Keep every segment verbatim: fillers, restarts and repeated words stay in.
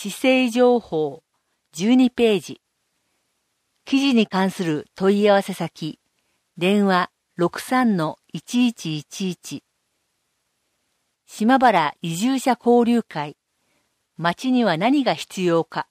市政情報じゅうにページ。記事に関する問い合わせ先、電話 ろくさんのいちいちいちいち。島原移住者交流会。町には何が必要か。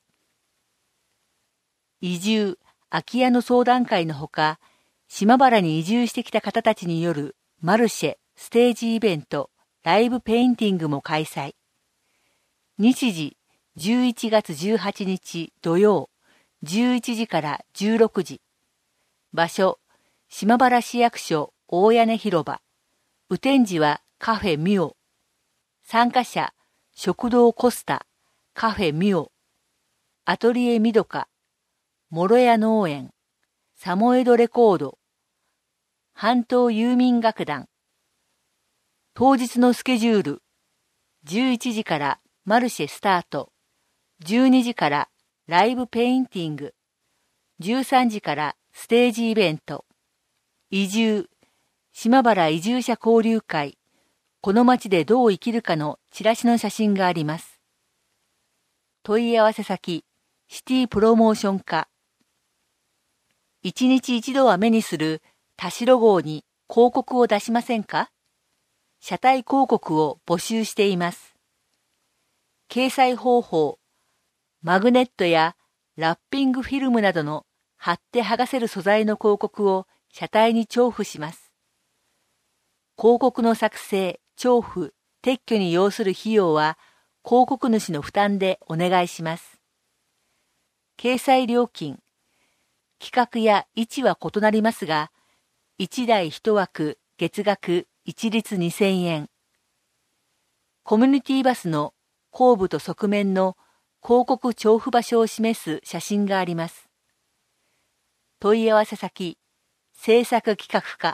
移住、空き家の相談会のほか、島原に移住してきた方たちによるマルシェ、ステージイベント、ライブペインティングも開催。日時、じゅういちがつじゅうはちにち土曜、じゅういちじからじゅうろくじ。場所、島原市役所大屋根広場。雨天時はカフェミオ。参加者、食堂コスタ、カフェミオ。アトリエミドカ、諸屋農園、サモエドレコード。半島郵民楽団。当日のスケジュール。じゅういちじからマルシェスタート。じゅうにじからライブペインティング。じゅうさんじからステージイベント。移住、島原移住者交流会。この町でどう生きるかのチラシの写真があります。問い合わせ先、シティプロモーション課。一日一度は目にする田代号に広告を出しませんか？車体広告を募集しています。掲載方法、マグネットやラッピングフィルムなどの貼って剥がせる素材の広告を車体に重付します。広告の作成、重付、撤去に要する費用は広告主の負担でお願いします。掲載料金、規格や位置は異なりますが、いちだいいちわく月額一律にせんえん。コミュニティバスの後部と側面の広告重付場所を示す写真があります。問い合わせ先、制作企画課。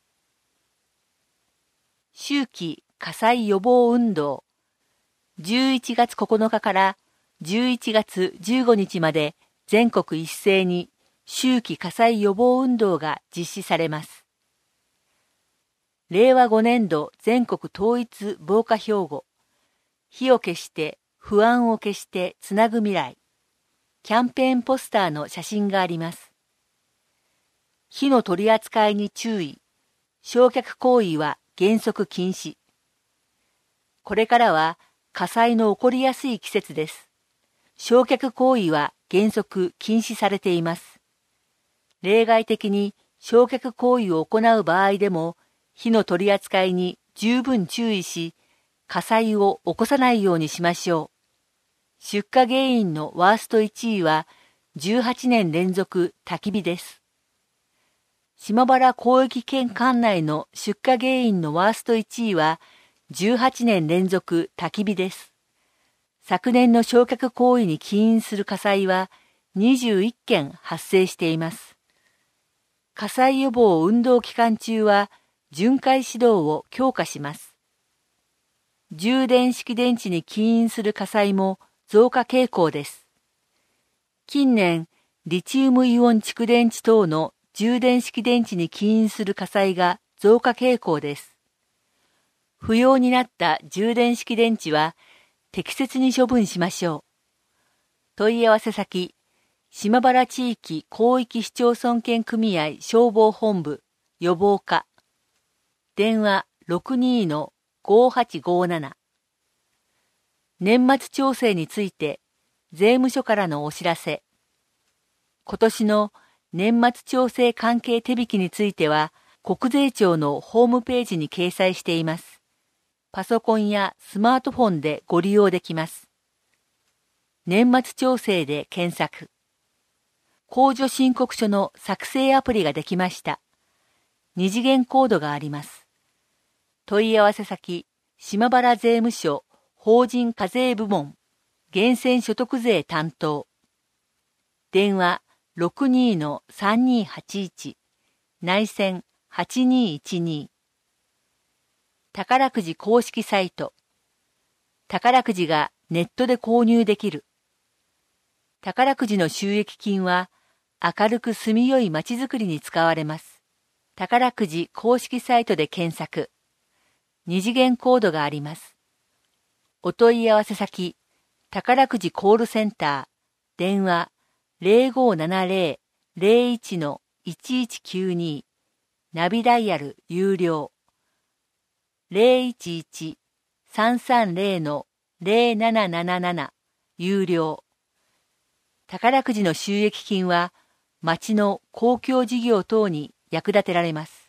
秋季火災予防運動。じゅういちがつここのかからじゅういちがつじゅうごにちまで全国一斉に秋季火災予防運動が実施されます。れいわごねんど全国統一防火標語。火を消して不安を消してつなぐ未来。キャンペーンポスターの写真があります。火の取り扱いに注意。焼却行為は原則禁止。これからは火災の起こりやすい季節です。焼却行為は原則禁止されています。例外的に焼却行為を行う場合でも、火の取り扱いに十分注意し、火災を起こさないようにしましょう。出火原因のワーストいちいはじゅうはちねん連続焚き火です。島原広域圏管内の出火原因のワーストいちいはじゅうはちねん連続焚き火です。昨年の焼却行為に起因する火災はにじゅういっけん発生しています。火災予防運動期間中は巡回指導を強化します。充電式電池に起因する火災も増加傾向です。近年、リチウムイオン蓄電池等の充電式電池に起因する火災が増加傾向です。不要になった充電式電池は適切に処分しましょう。問い合わせ先、島原地域広域市町村圏組合消防本部予防課。電話 ろくにーのごはちごなな。年末調整について税務署からのお知らせ。今年の年末調整関係手引きについては国税庁のホームページに掲載しています。パソコンやスマートフォンでご利用できます。年末調整で検索。控除申告書の作成アプリができました。二次元コードがあります。問い合わせ先、島原税務署法人課税部門、源泉所得税担当。電話 ろくにーのさんにーはちいち、内線はちにーいちにー。宝くじ公式サイト。宝くじがネットで購入できる。宝くじの収益金は明るく住みよいまちづくりに使われます。宝くじ公式サイトで検索。二次元コードがあります。お問い合わせ先、 宝くじコールセンター、電話 ゼロごーななゼロ ゼロいち いちいちきゅうに、ナビダイヤル有料ゼロいちいち さんさんゼロ ゼロなななななな有料。宝くじの収益金は町の公共事業等に役立てられます。